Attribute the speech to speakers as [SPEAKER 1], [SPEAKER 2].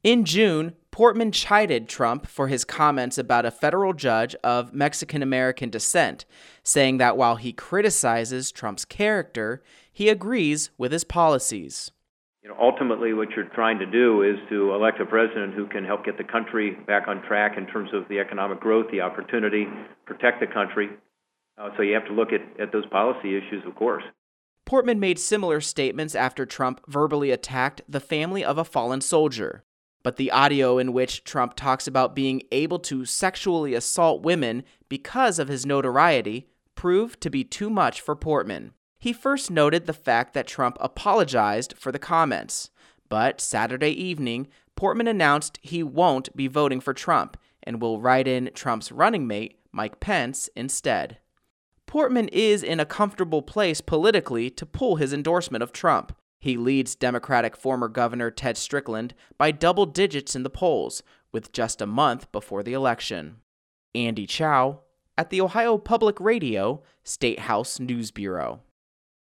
[SPEAKER 1] In June, Portman chided Trump for his comments about a federal judge of Mexican-American descent, saying that while he criticizes Trump's character, he agrees with his policies.
[SPEAKER 2] Ultimately, what you're trying to do is to elect a president who can help get the country back on track in terms of the economic growth, the opportunity, protect the country. So you have to look at those policy issues, of course.
[SPEAKER 1] Portman made similar statements after Trump verbally attacked the family of a fallen soldier. But the audio in which Trump talks about being able to sexually assault women because of his notoriety proved to be too much for Portman. He first noted the fact that Trump apologized for the comments, but Saturday evening, Portman announced he won't be voting for Trump and will write in Trump's running mate, Mike Pence, instead. Portman is in a comfortable place politically to pull his endorsement of Trump. He leads Democratic former Governor Ted Strickland by double digits in the polls, with just a month before the election. Andy Chow at the Ohio Public Radio State House News Bureau.